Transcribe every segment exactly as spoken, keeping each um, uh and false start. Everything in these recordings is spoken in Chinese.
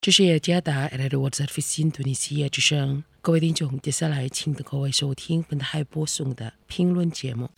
这是雅加达 L A 沃兹菲辛突尼西亚之声，各位听众，接下来请各位收听本台播送的评论节目。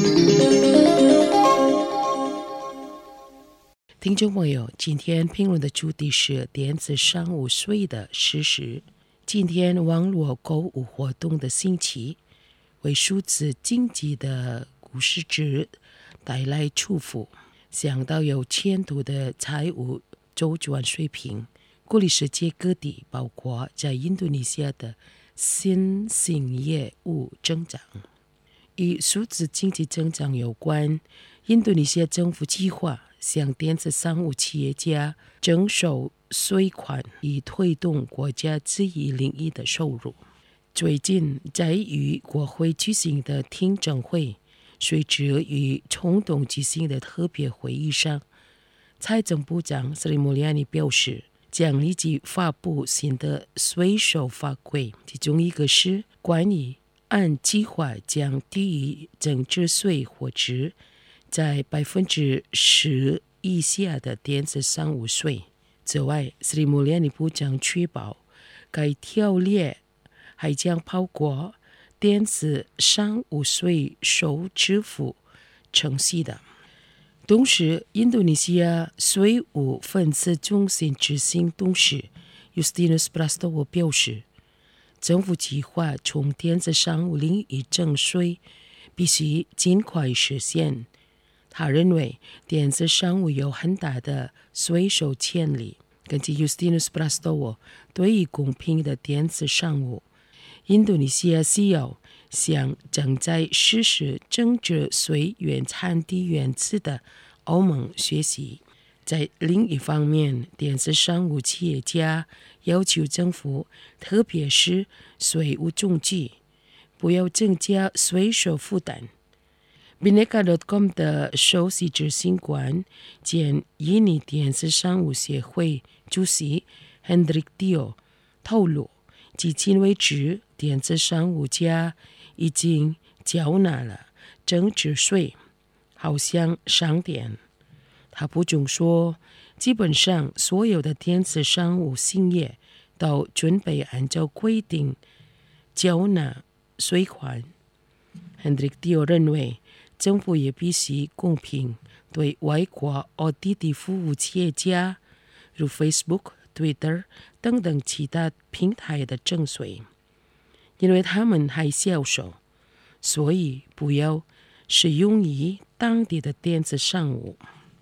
听众朋友，今天评论的主题是电子商务税的实施。今天网络购物活动的兴起，为数字经济的股市值带来祝福，想到有前途的财务周转水平。鼓励世界各地，包括在印度尼西亚的新兴业务增长。与数字经济增长有关，印度尼西亚政府计划向电子商务企业家征收税款，以推动国家这一领域的收入。最近在与国会举行的听证会，随之与冲动举行的特别会议上，财政部长斯里穆利亚尼表示，将立即发布新的税收法规，其中一个是关于按计划将低于增值税或值在百分之十以下的电子商务税。此外，斯里穆利亚尼部长确保该条例还将包括电子商务税收支付程序的。同时，印度尼西亚税务分析中心执行董事 Justinus Prastowo 表示，政府计划从电子商务领域征税必须尽快实现。他认为电子商务有很大的税收潜力。根据 Justinus Prastowo 对于公平的电子商务，印度尼西亚需要向正在实施增值税原产地原则的欧盟学习。在另一方面，电子商务企业家要求政府，特别是税务中介，不要增加税收负担。Bineka 点 com 的首席执行官兼印尼电子商务协会主席 Hendrik Teo 透露，至今为止，电子商务家已经缴纳了增值税，好像商店。他补充说，基本上所有的电子商务行业都准备按照规定缴纳税款。Hendrik Teo 认为，政府也必须公平对外国 O T T 服务企业家，如 Facebook、Twitter 等等其他平台的征税，因为他们还销售，所以不要适用于当地的电子商务。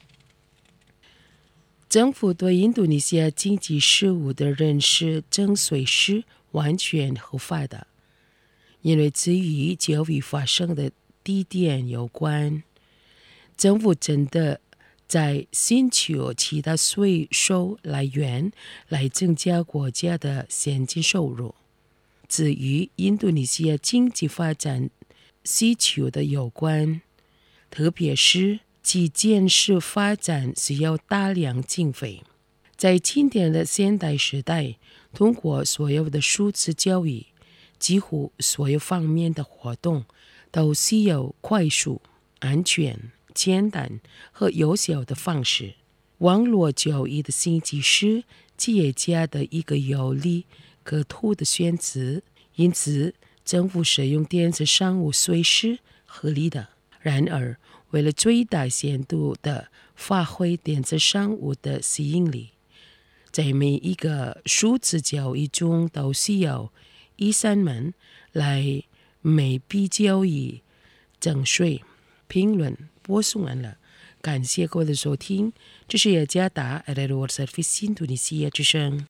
政府对印度尼西亚经济事务的认识，征税是完全合法的，因为这与交易发生的地点有关。政府真的在寻求其他税收来源来增加国家的现金收入。至于印度尼西亚经济发展需求的有关，特别是基建式发展需要大量经费。在今天的现代时代，通过所有的数字交易，几乎所有方面的活动都需要快速、安全、简单和有效的方式。网络交易的兴起是企业家的一个有利可图的选择，因此政府使用电子商务税是合理的。然而，为了最大限度地发挥电子商务的吸引力，在每一个数字交易中都需要一扇门来每笔交易征税。评论播送完了，感谢各位的收听，这是雅加达 L A 沃兹菲辛突尼西亚之声。